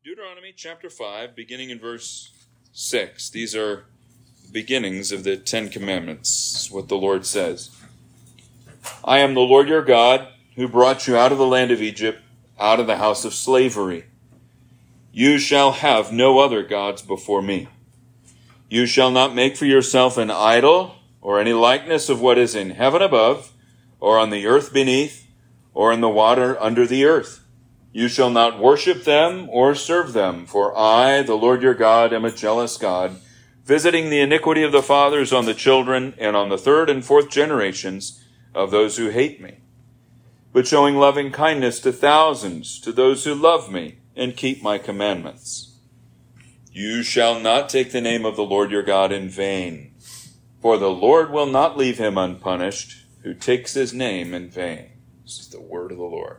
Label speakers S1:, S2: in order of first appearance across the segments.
S1: Deuteronomy chapter 5, beginning in verse 6. These are the beginnings of the Ten Commandments, what the Lord says. I am the Lord your God, who brought you out of the land of Egypt, out of the house of slavery. You shall have no other gods before me. You shall not make for yourself an idol, or any likeness of what is in heaven above, or on the earth beneath, or in the water under the earth. You shall not worship them or serve them, for I, the Lord your God, am a jealous God, visiting the iniquity of the fathers on the children and on the third and fourth generations of those who hate me, but showing loving kindness to thousands, to those who love me and keep my commandments. You shall not take the name of the Lord your God in vain, for the Lord will not leave him unpunished who takes his name in vain. This is the word of the Lord.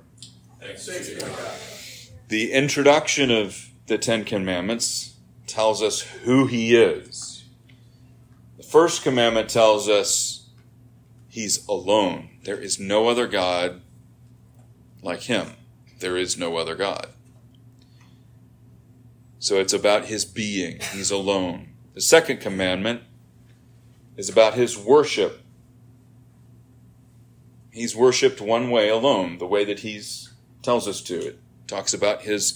S1: The introduction of the Ten Commandments tells us who he is. The first commandment tells us he's alone. There is no other God like him. There is no other God. So it's about his being. He's alone. The second commandment is about his worship. He's worshipped one way alone, the way that he's tells us to. It talks about his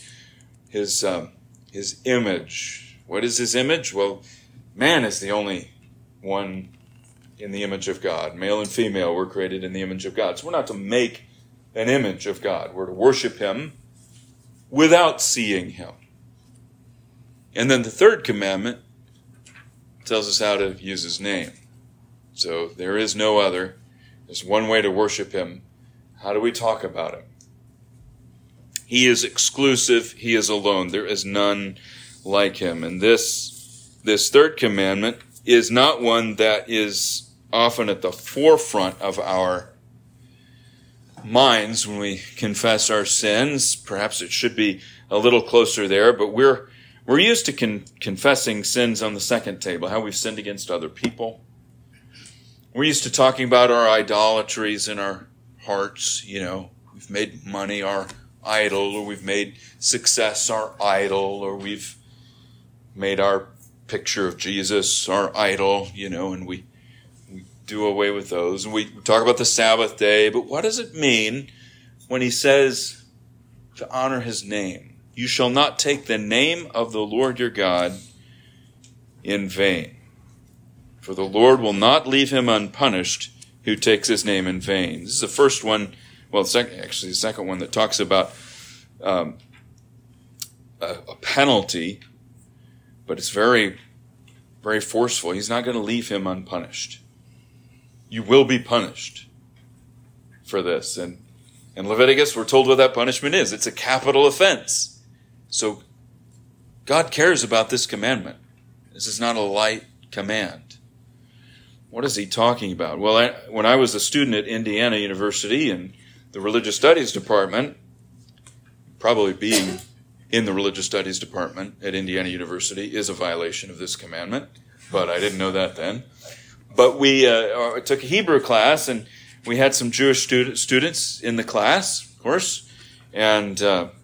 S1: image. What is his image? Well, man is the only one in the image of God. Male and female were created in the image of God. So we're not to make an image of God. We're to worship him without seeing him. And then the third commandment tells us how to use his name. So there is no other. There's one way to worship him. How do we talk about him? He is exclusive. He is alone. There is none like him. And this third commandment is not one that is often at the forefront of our minds when we confess our sins. Perhaps it should be a little closer there, but we're used to confessing sins on the second table, how we've sinned against other people. We're used to talking about our idolatries in our hearts. We've made money our idol, or we've made success our idol, or we've made our picture of Jesus our idol, and we do away with those. And we talk about the Sabbath day, but what does it mean when he says to honor his name? You shall not take the name of the Lord your God in vain, for the Lord will not leave him unpunished who takes his name in vain. This is the first one. Well, the second one that talks about a penalty, but it's very, very forceful. He's not going to leave him unpunished. You will be punished for this. And in Leviticus, we're told what that punishment is. It's a capital offense. So God cares about this commandment. This is not a light command. What is he talking about? Well, when I was a student at Indiana University in the Religious Studies Department, probably being in the Religious Studies Department at Indiana University is a violation of this commandment, but I didn't know that then. But we took a Hebrew class, and we had some Jewish students in the class, of course, and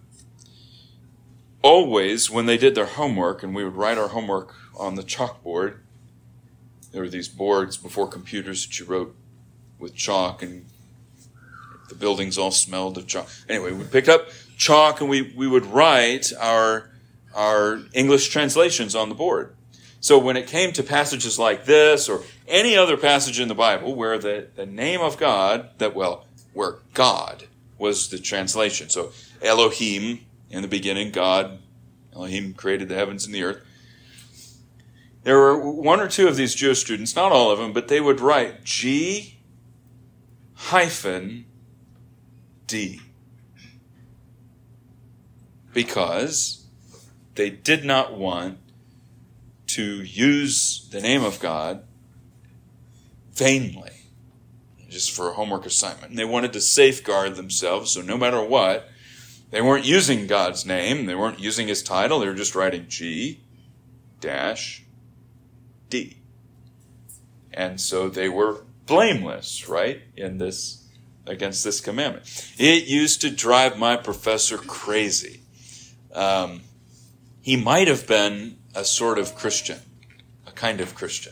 S1: always when they did their homework, and we would write our homework on the chalkboard, there were these boards before computers that you wrote with chalk, and the buildings all smelled of chalk. Anyway, we picked up chalk and we would write our English translations on the board. So when it came to passages like this or any other passage in the Bible where the name of God, where God was the translation. So Elohim, in the beginning, God, Elohim created the heavens and the earth. There were one or two of these Jewish students, not all of them, but they would write G-D. Because they did not want to use the name of God vainly, just for a homework assignment. And they wanted to safeguard themselves, so no matter what, they weren't using God's name, they weren't using his title, they were just writing G-D. And so they were blameless, right, against this commandment. It used to drive my professor crazy. he might have been a sort of Christian, a kind of Christian.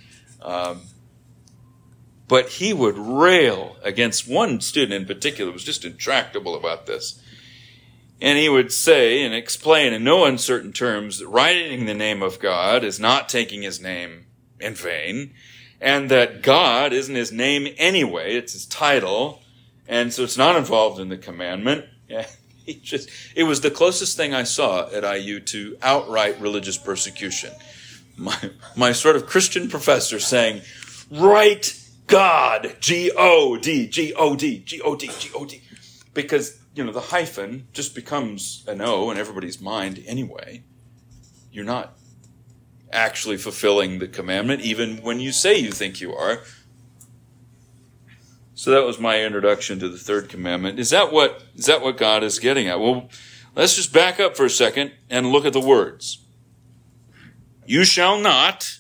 S1: But he would rail against one student in particular who was just intractable about this. And he would say and explain in no uncertain terms that writing the name of God is not taking his name in vain, and that God isn't his name anyway, it's his title, and so it's not involved in the commandment. It was the closest thing I saw at IU to outright religious persecution. My sort of Christian professor saying, write God, G-O-D, G-O-D, G-O-D, G-O-D. Because, the hyphen just becomes an O in everybody's mind anyway. You're not actually fulfilling the commandment, even when you say you think you are. So that was my introduction to the third commandment. Is that what God is getting at? Well, let's just back up for a second and look at the words. You shall not.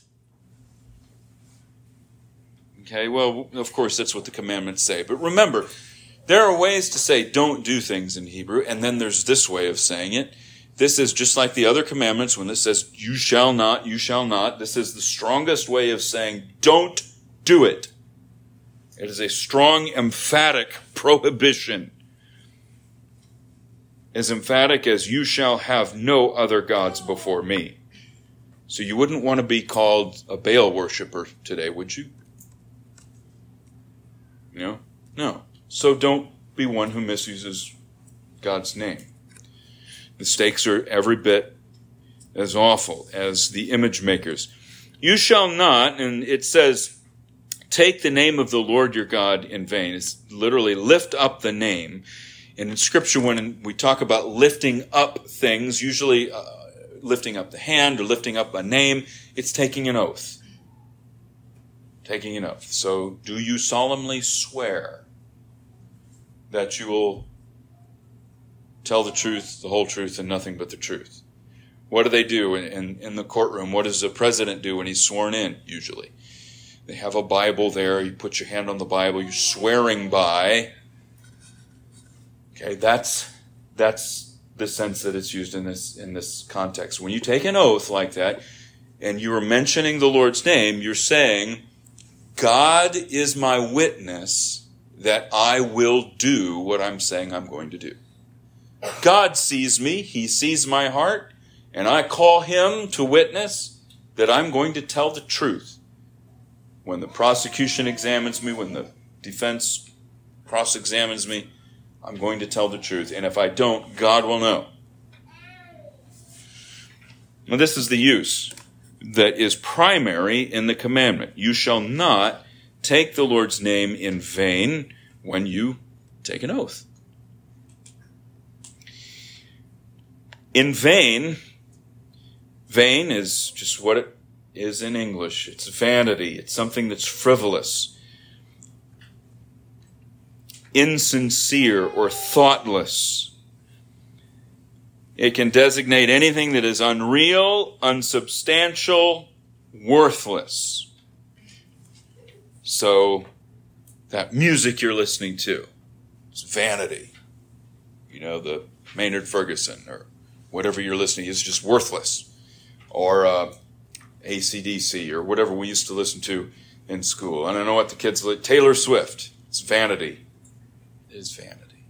S1: Okay, well, of course, that's what the commandments say. But remember, there are ways to say don't do things in Hebrew, and then there's this way of saying it. This is just like the other commandments when it says you shall not, you shall not. This is the strongest way of saying don't do it. It is a strong, emphatic prohibition. As emphatic as you shall have no other gods before me. So you wouldn't want to be called a Baal worshiper today, would you? No. So don't be one who misuses God's name. The stakes are every bit as awful as the image makers. You shall not, and it says, take the name of the Lord your God in vain. It's literally lift up the name. And in Scripture, when we talk about lifting up things, usually lifting up the hand or lifting up a name, it's taking an oath. Taking an oath. So, do you solemnly swear that you will tell the truth, the whole truth, and nothing but the truth? What do they do in the courtroom? What does the president do when he's sworn in, usually? They have a Bible there. You put your hand on the Bible. You're swearing by. Okay, that's the sense that it's used in this context. When you take an oath like that, and you are mentioning the Lord's name, you're saying, God is my witness that I will do what I'm saying I'm going to do. God sees me. He sees my heart. And I call him to witness that I'm going to tell the truth. When the prosecution examines me, when the defense cross-examines me, I'm going to tell the truth. And if I don't, God will know. Now, this is the use that is primary in the commandment. You shall not take the Lord's name in vain when you take an oath. In vain is just what it is in English. It's vanity. It's something that's frivolous, insincere, or thoughtless. It can designate anything that is unreal, unsubstantial, worthless. So, that music you're listening to, it's vanity. The Maynard Ferguson or whatever you're listening to is just worthless. Or AC/DC or whatever we used to listen to in school. I don't know what the kids like. Taylor Swift. It's vanity. It is vanity.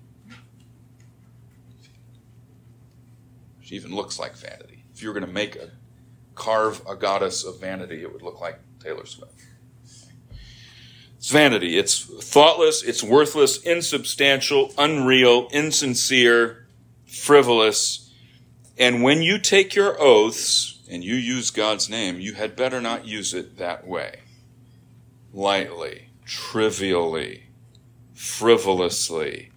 S1: She even looks like vanity. If you were going to carve a goddess of vanity, it would look like Taylor Swift. It's vanity. It's thoughtless. It's worthless, insubstantial, unreal, insincere, frivolous. And when you take your oaths and you use God's name, you had better not use it that way. Lightly, trivially, frivolously.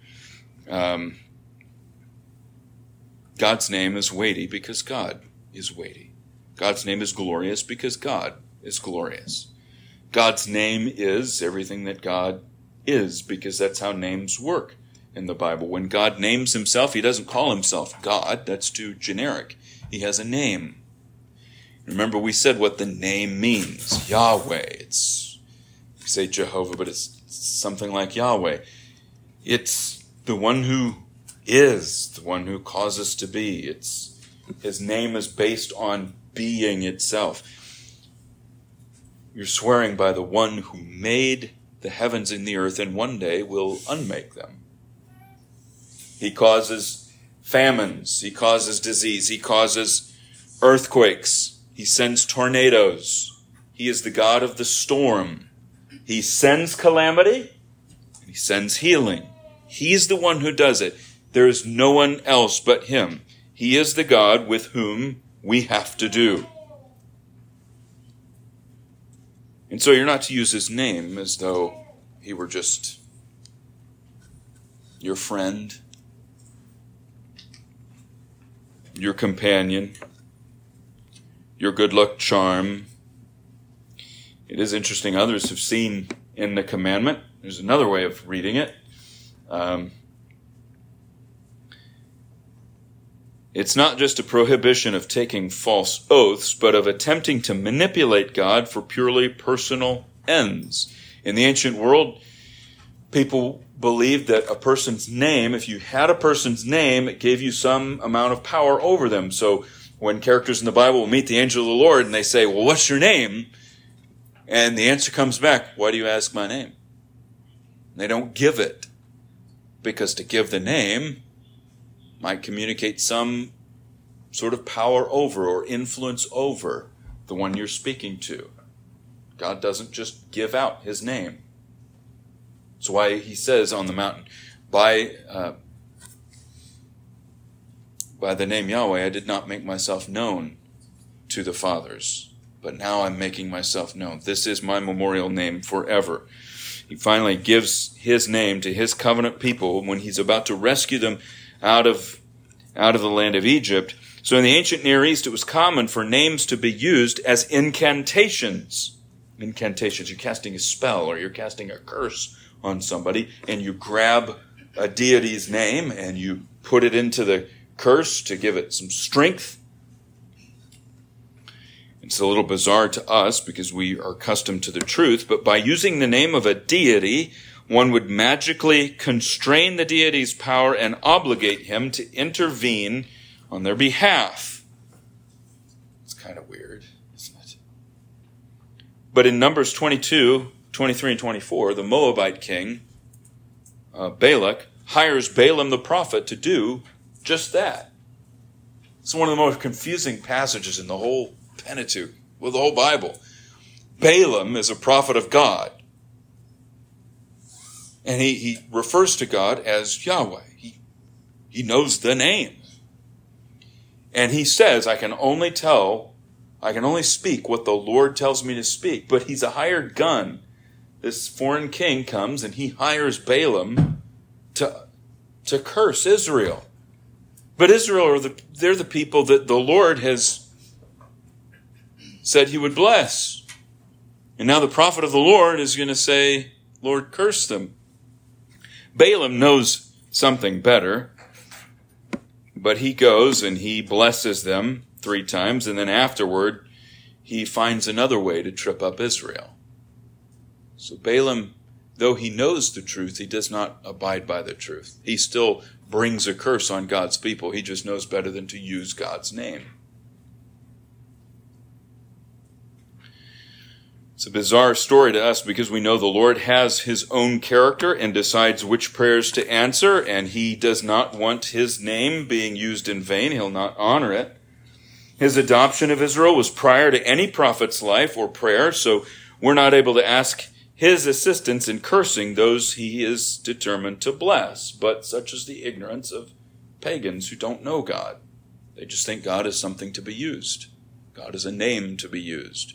S1: God's name is weighty because God is weighty. God's name is glorious because God is glorious. God's name is everything that God is because that's how names work in the Bible. When God names himself, he doesn't call himself God. That's too generic. He has a name. Remember, we said what the name means. Yahweh. We say Jehovah, but it's something like Yahweh. It's the one who is, the one who causes to be. It's His name is based on being itself. You're swearing by the one who made the heavens and the earth and one day will unmake them. He causes famines. He causes disease. He causes earthquakes. He sends tornadoes. He is the God of the storm. He sends calamity. He sends healing. He's the one who does it. There is no one else but him. He is the God with whom we have to do. And so you're not to use his name as though he were just your friend, your companion, your good luck charm. It is interesting, others have seen in the commandment, there's another way of reading it. It's not just a prohibition of taking false oaths, but of attempting to manipulate God for purely personal ends. In the ancient world, people believed that a person's name, if you had a person's name, it gave you some amount of power over them. So when characters in the Bible meet the angel of the Lord and they say, well, what's your name? And the answer comes back, why do you ask my name? They don't give it, because to give the name might communicate some sort of power over or influence over the one you're speaking to. God doesn't just give out his name. That's why he says on the mountain, by the name Yahweh, I did not make myself known to the fathers, but now I'm making myself known. This is my memorial name forever. He finally gives his name to his covenant people when he's about to rescue them out of the land of Egypt. So in the ancient Near East, it was common for names to be used as incantations. Incantations, you're casting a spell or you're casting a curse on somebody, and you grab a deity's name and you put it into the curse to give it some strength. It's a little bizarre to us because we are accustomed to the truth, but by using the name of a deity, one would magically constrain the deity's power and obligate him to intervene on their behalf. It's kind of weird, isn't it? But in Numbers 22, 23, and 24, the Moabite king, Balak, hires Balaam the prophet to do just that. It's one of the most confusing passages in the whole Pentateuch, with the whole Bible. Balaam is a prophet of God. And he refers to God as Yahweh. He knows the name. And he says, I can only speak what the Lord tells me to speak. But he's a hired gun. This foreign king comes and he hires Balaam to curse Israel. But Israel, they're the people that the Lord has said he would bless. And now the prophet of the Lord is going to say, Lord, curse them. Balaam knows something better, but he goes and he blesses them 3 times, and then afterward he finds another way to trip up Israel. So Balaam, though he knows the truth, he does not abide by the truth. He still brings a curse on God's people. He just knows better than to use God's name. It's a bizarre story to us because we know the Lord has his own character and decides which prayers to answer, and he does not want his name being used in vain. He'll not honor it. His adoption of Israel was prior to any prophet's life or prayer, so we're not able to ask his assistance in cursing those he is determined to bless. But such is the ignorance of pagans who don't know God. They just think God is something to be used. God is a name to be used.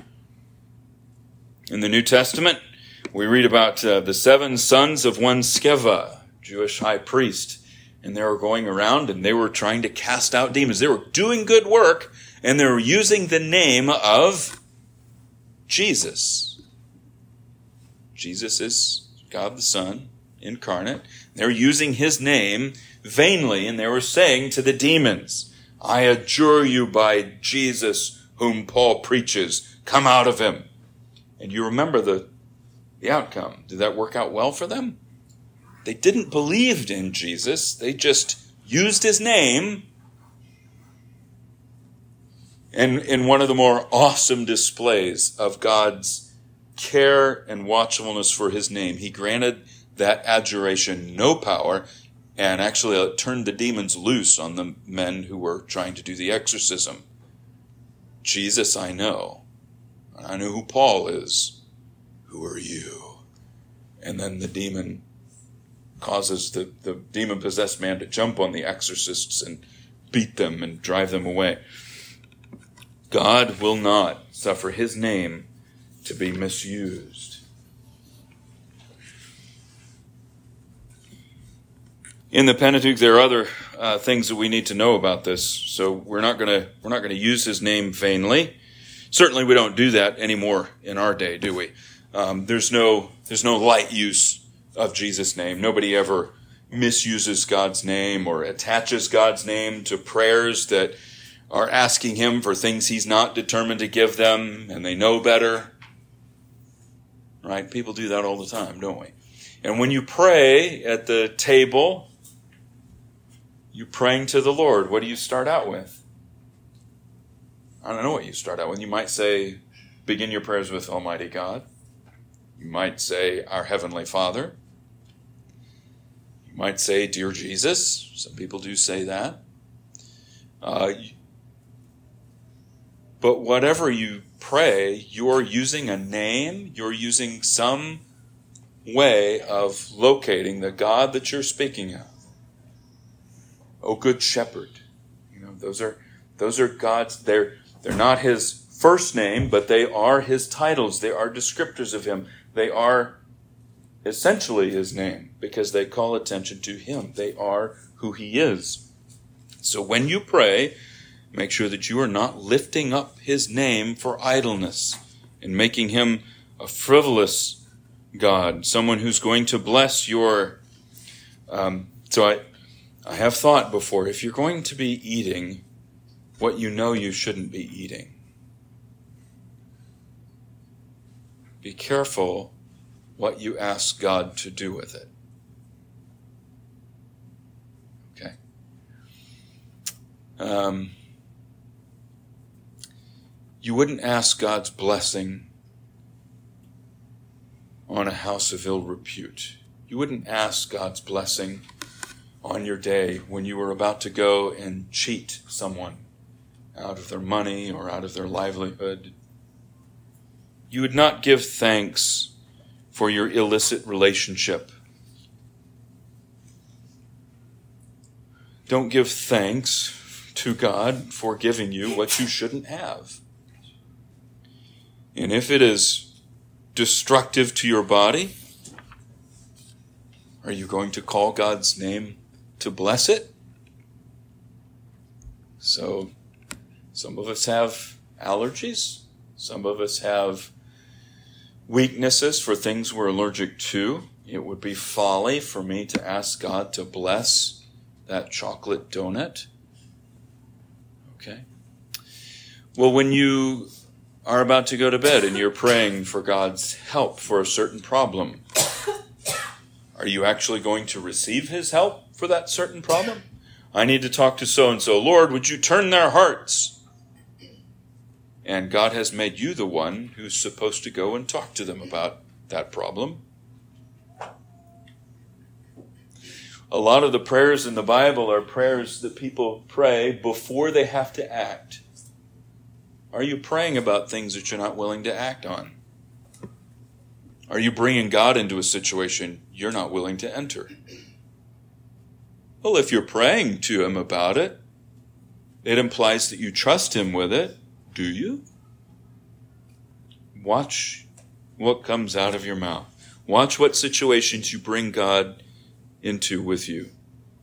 S1: In the New Testament, we read about the 7 sons of one Sceva, Jewish high priest. And they were going around and they were trying to cast out demons. They were doing good work and they were using the name of Jesus. Jesus is God the Son incarnate. They were using his name vainly and they were saying to the demons, I adjure you by Jesus whom Paul preaches, come out of him. And you remember the outcome. Did that work out well for them? They didn't believe in Jesus. They just used his name And in one of the more awesome displays of God's care and watchfulness for his name, he granted that adjuration no power, and actually turned the demons loose on the men who were trying to do the exorcism. Jesus, I know. I know who Paul is. Who are you? And then the demon causes the demon-possessed man to jump on the exorcists and beat them and drive them away. God will not suffer his name to be misused. In the Pentateuch, there are other things that we need to know about this. So we're not going to use his name vainly. Certainly, we don't do that anymore in our day, do we? There's no light use of Jesus' name. Nobody ever misuses God's name or attaches God's name to prayers that are asking him for things he's not determined to give them, and they know better. Right? People do that all the time, don't we? And when you pray at the table, you're praying to the Lord. What do you start out with? I don't know what you start out with. You might say, begin your prayers with Almighty God. You might say, Our Heavenly Father. You might say, Dear Jesus. Some people do say that. But whatever you pray, you're using a name, you're using some way of locating the God that you're speaking of. Oh, Good Shepherd. Those are God's, they're not his first name, but they are his titles. They are descriptors of him. They are essentially his name because they call attention to him. They are who he is. So when you pray, make sure that you are not lifting up his name for idleness and making him a frivolous God, someone who's going to bless your... I have thought before, if you're going to be eating what you know you shouldn't be eating, be careful what you ask God to do with it. Okay? You wouldn't ask God's blessing on a house of ill repute. You wouldn't ask God's blessing on your day when you were about to go and cheat someone out of their money or out of their livelihood. You would not give thanks for your illicit relationship. Don't give thanks to God for giving you what you shouldn't have. And if it is destructive to your body, are you going to call God's name to bless it? So, some of us have allergies. Some of us have weaknesses for things we're allergic to. It would be folly for me to ask God to bless that chocolate donut. Okay? Well, when you are about to go to bed and you're praying for God's help for a certain problem, are you actually going to receive his help for that certain problem? I need to talk to so-and-so. Lord, would you turn their hearts? And God has made you the one who's supposed to go and talk to them about that problem. A lot of the prayers in the Bible are prayers that people pray before they have to act. Are you praying about things that you're not willing to act on? Are you bringing God into a situation you're not willing to enter? Well, if you're praying to him about it, it implies that you trust him with it. Do you? Watch what comes out of your mouth. Watch what situations you bring God into with you.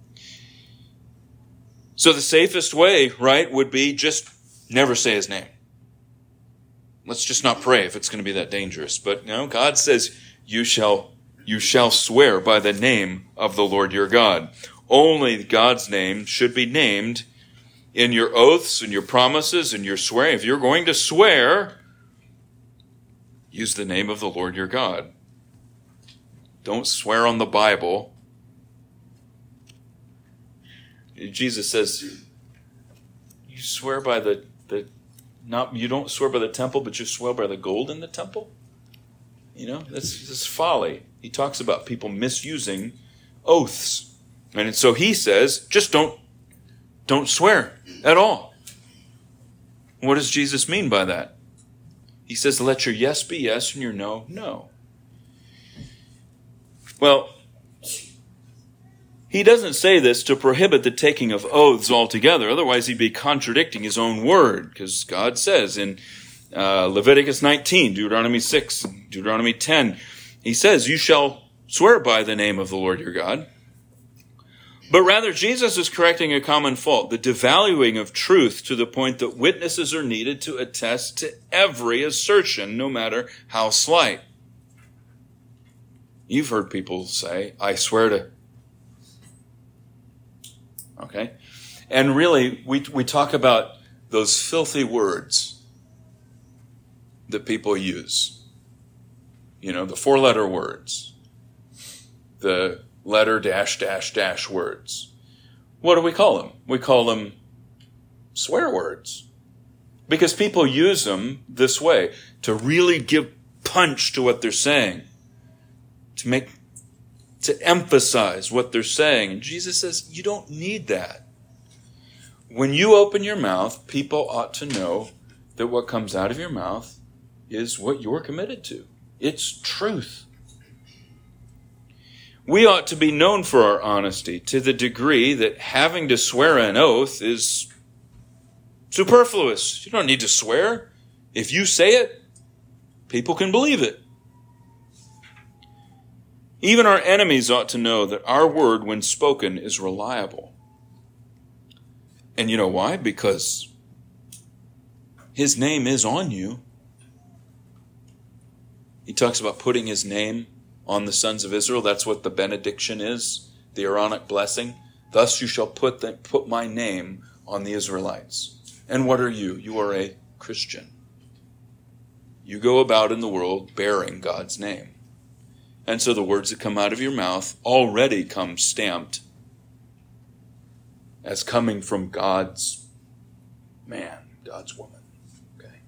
S1: So the safest way, right, would be just never say his name. Let's just not pray if it's going to be that dangerous. But no, God says, you shall swear by the name of the Lord your God. Only God's name should be named in your oaths and your promises and your swearing. If you're going to swear, use the name of the Lord your God. Don't swear on the Bible. Jesus says, you swear by the You don't swear by the temple, but you swear by the gold in the temple? This is folly. He talks about people misusing oaths. And so he says, just don't swear at all. What does Jesus mean by that? He says, let your yes be yes and your no, no. Well, he doesn't say this to prohibit the taking of oaths altogether. Otherwise, he'd be contradicting his own word, because God says in Leviticus 19, Deuteronomy 6, Deuteronomy 10, he says, you shall swear by the name of the Lord your God. But rather, Jesus is correcting a common fault, the devaluing of truth to the point that witnesses are needed to attest to every assertion, no matter how slight. You've heard people say, I swear to... Okay? And really, we talk about those filthy words that people use. The 4-letter words. The letter dash dash dash words. What do we call them? We call them swear words. Because people use them this way, to really give punch to what they're saying. To emphasize what they're saying. And Jesus says, you don't need that. When you open your mouth, people ought to know that what comes out of your mouth is what you're committed to. It's truth. We ought to be known for our honesty to the degree that having to swear an oath is superfluous. You don't need to swear. If you say it, people can believe it. Even our enemies ought to know that our word, when spoken, is reliable. And you know why? Because his name is on you. He talks about putting his name on the sons of Israel. That's what the benediction is, the Aaronic blessing. Thus you shall put my name on the Israelites. And what are you? You are a Christian. You go about in the world bearing God's name. And so the words that come out of your mouth already come stamped as coming from God's man, God's woman. Okay.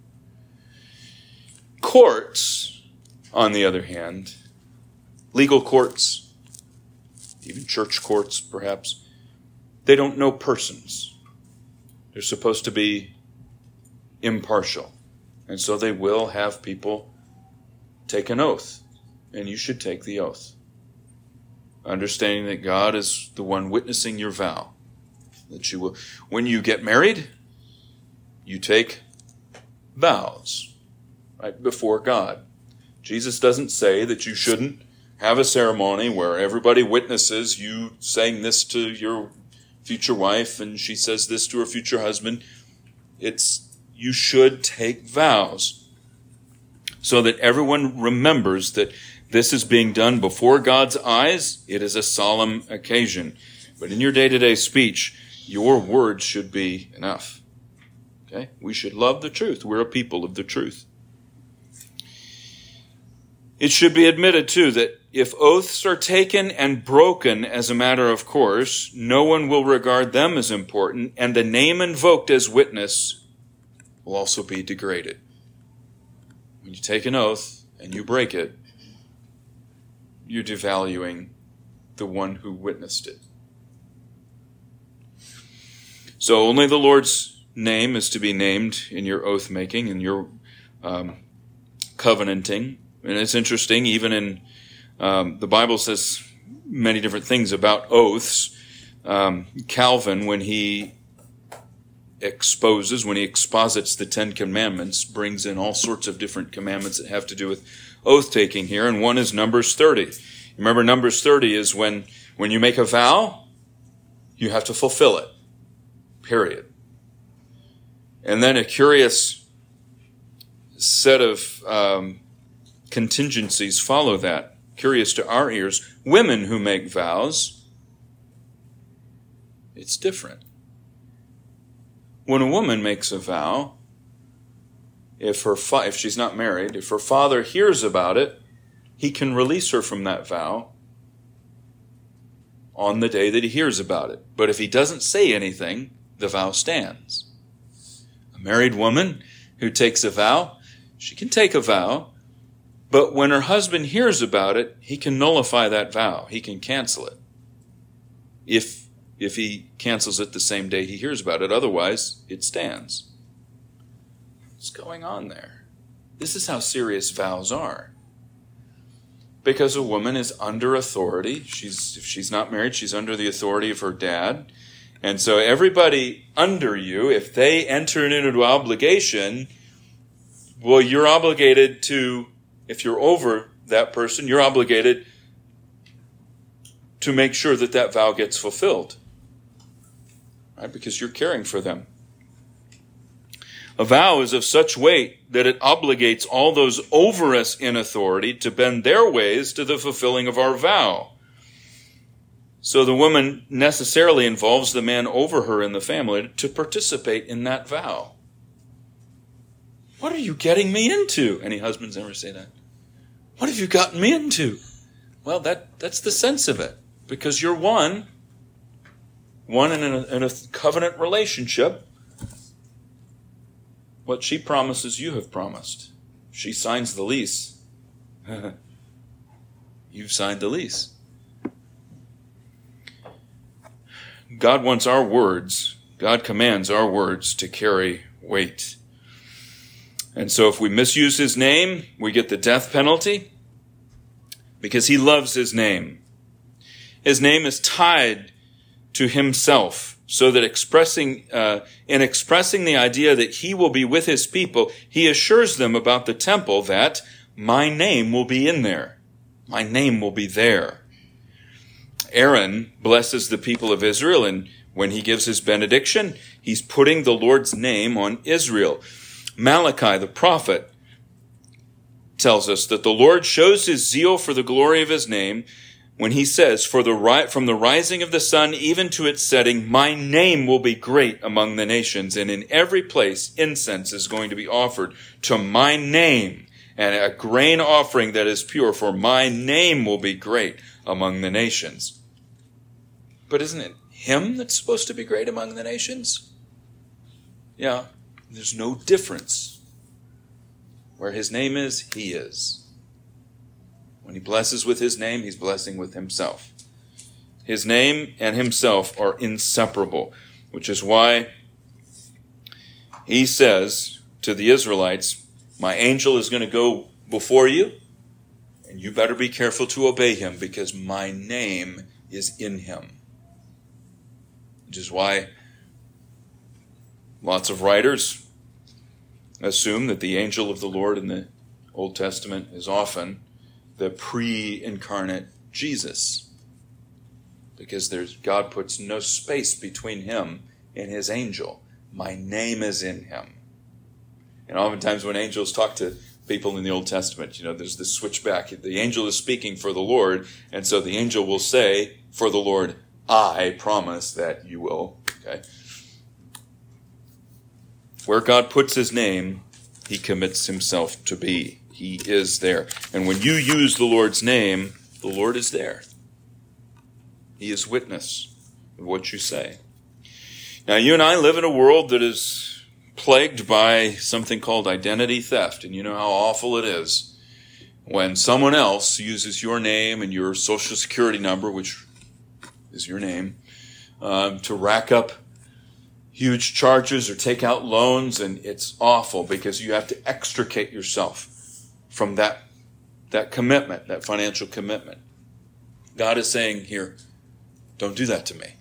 S1: Courts, on the other hand, legal courts, even church courts perhaps, they don't know persons. They're supposed to be impartial. And so they will have people take an oath. And you should take the oath, understanding that God is the one witnessing your vow. That you will, when you get married, you take vows, right, before God. Jesus doesn't say that you shouldn't have a ceremony where everybody witnesses you saying this to your future wife and she says this to her future husband. You should take vows so that everyone remembers that this is being done before God's eyes. It is a solemn occasion. But in your day-to-day speech, your words should be enough. Okay? We should love the truth. We're a people of the truth. It should be admitted, too, that if oaths are taken and broken as a matter of course, no one will regard them as important, and the name invoked as witness will also be degraded. When you take an oath and you break it, you're devaluing the one who witnessed it. So only the Lord's name is to be named in your oath-making and your covenanting. And it's interesting, even in the Bible says many different things about oaths. Calvin, when he exposits the Ten Commandments, brings in all sorts of different commandments that have to do with oath-taking here, and one is Numbers 30. Remember, Numbers 30 is when you make a vow, you have to fulfill it. Period. And then a curious set of contingencies follow that. Curious to our ears. Women who make vows, it's different. When a woman makes a vow, if she's not married, if her father hears about it, he can release her from that vow on the day that he hears about it. But if he doesn't say anything, the vow stands. A married woman who takes a vow, she can take a vow, but when her husband hears about it, he can nullify that vow. He can cancel it. If he cancels it the same day he hears about it, otherwise it stands. What's going on there? This is how serious vows are. Because a woman is under authority. If she's not married, she's under the authority of her dad. And so everybody under you, if they enter into obligation, well, you're obligated to, if you're over that person, you're obligated to make sure that that vow gets fulfilled. Right? Because you're caring for them. A vow is of such weight that it obligates all those over us in authority to bend their ways to the fulfilling of our vow. So the woman necessarily involves the man over her in the family to participate in that vow. What are you getting me into? Any husbands ever say that? What have you gotten me into? Well, that's the sense of it. Because you're one in a covenant relationship. What she promises, you have promised. She signs the lease. You've signed the lease. God wants our words, God commands our words to carry weight. And so if we misuse his name, we get the death penalty because he loves his name. His name is tied to himself, so that in expressing the idea that he will be with his people, he assures them about the temple that my name will be in there. My name will be there. Aaron blesses the people of Israel, and when he gives his benediction, he's putting the Lord's name on Israel. Malachi, the prophet, tells us that the Lord shows his zeal for the glory of his name when he says, from the rising of the sun even to its setting, my name will be great among the nations, and in every place incense is going to be offered to my name, and a grain offering that is pure, for my name will be great among the nations. But isn't it him that's supposed to be great among the nations? Yeah, there's no difference. Where his name is, he is. When he blesses with his name, he's blessing with himself. His name and himself are inseparable, which is why he says to the Israelites, my angel is going to go before you, and you better be careful to obey him because my name is in him. Which is why lots of writers assume that the angel of the Lord in the Old Testament is often the pre-incarnate Jesus. Because God puts no space between him and his angel. My name is in him. And oftentimes when angels talk to people in the Old Testament, there's this switchback. The angel is speaking for the Lord, and so the angel will say, for the Lord, I promise that you will. Okay. Where God puts his name, he commits himself to be. He is there. And when you use the Lord's name, the Lord is there. He is witness of what you say. Now, you and I live in a world that is plagued by something called identity theft. And you know how awful it is when someone else uses your name and your social security number, which is your name, to rack up huge charges or take out loans. And it's awful because you have to extricate yourself from that commitment, that financial commitment. God is saying here, don't do that to me.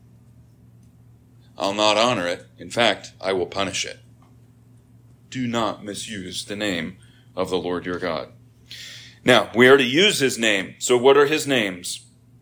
S1: I'll not honor it. In fact, I will punish it. Do not misuse the name of the Lord your God. Now, we are to use his name. So what are his names?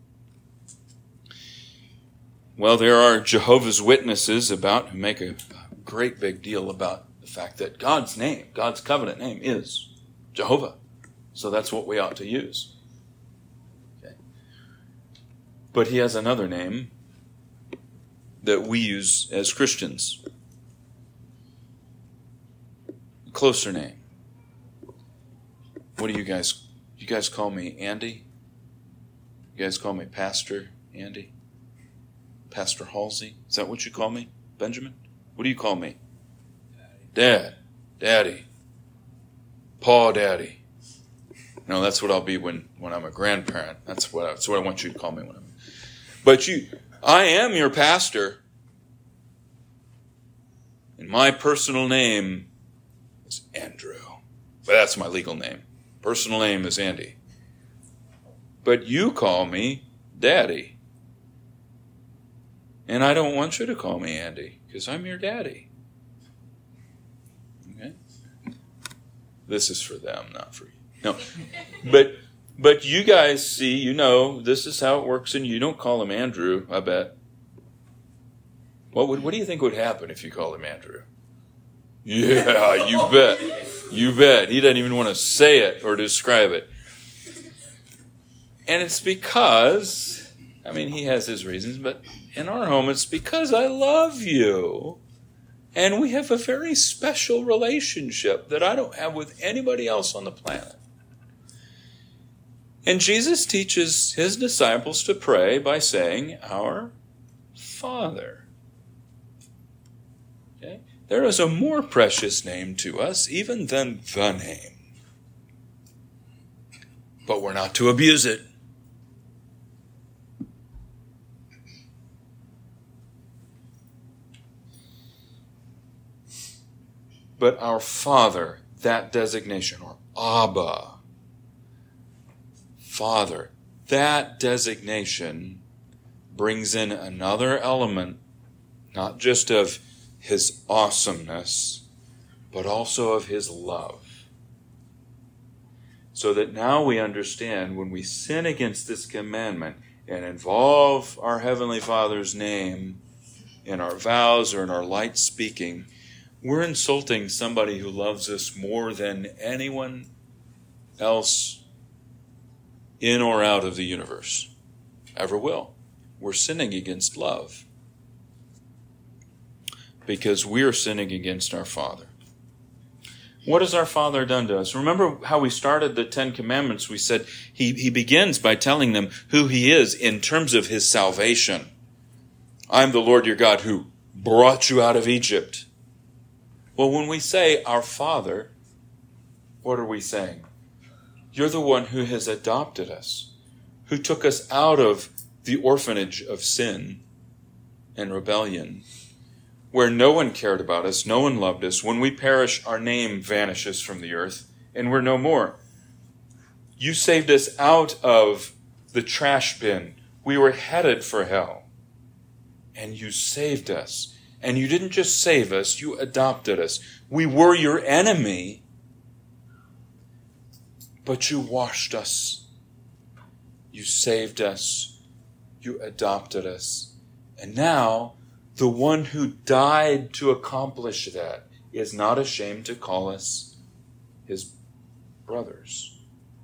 S1: Well, there are Jehovah's Witnesses who make a great big deal about the fact that God's name, God's covenant name is Jehovah. So that's what we ought to use. Okay. But he has another name that we use as Christians. A closer name. What do you guys call me Andy? You guys call me Pastor Andy? Pastor Halsey? Is that what you call me? Benjamin? What do you call me? Dad. Daddy. Paw Daddy. No, that's what I'll be when I'm a grandparent. That's what I want you to call me when I'm. But I am your pastor. And my personal name is Andrew. But that's my legal name. Personal name is Andy. But you call me Daddy. And I don't want you to call me Andy, because I'm your daddy. Okay? This is for them, not for you. No. But you guys see, this is how it works, and you don't call him Andrew, I bet. What do you think would happen if you called him Andrew? Yeah, you bet. You bet. He doesn't even want to say it or describe it. And it's because, he has his reasons, but in our home it's because I love you. And we have a very special relationship that I don't have with anybody else on the planet. And Jesus teaches his disciples to pray by saying, Our Father. Okay? There is a more precious name to us even than the name. But we're not to abuse it. But our Father, that designation, or Abba, Father, that designation brings in another element, not just of his awesomeness, but also of his love. So that now we understand when we sin against this commandment and involve our Heavenly Father's name in our vows or in our light speaking, we're insulting somebody who loves us more than anyone else in or out of the universe ever will. We're sinning against love because we're sinning against our Father. What has our Father done to us? Remember how we started the Ten Commandments? We said he begins by telling them who he is in terms of his salvation. I'm the Lord your God who brought you out of Egypt. Well, when we say our Father, what are we saying? You're the one who has adopted us, who took us out of the orphanage of sin and rebellion, where no one cared about us, no one loved us. When we perish, our name vanishes from the earth, and we're no more. You saved us out of the trash bin. We were headed for hell, and you saved us. And you didn't just save us, you adopted us. We were your enemy, but you washed us. You saved us. You adopted us. And now, the one who died to accomplish that is not ashamed to call us his brothers.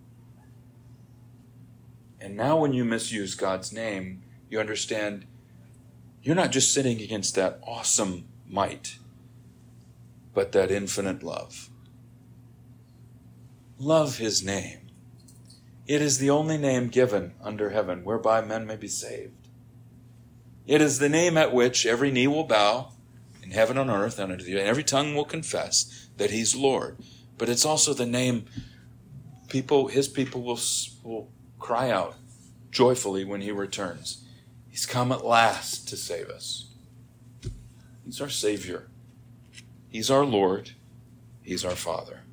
S1: And now when you misuse God's name, you understand you're not just sinning against that awesome might, but that infinite love. Love his name. It is the only name given under heaven whereby men may be saved. It is the name at which every knee will bow in heaven, on earth, and under the earth, and every tongue will confess that he's Lord. But it's also the name his people will cry out joyfully when he returns. He's come at last to save us. He's our Savior. He's our Lord. He's our Father.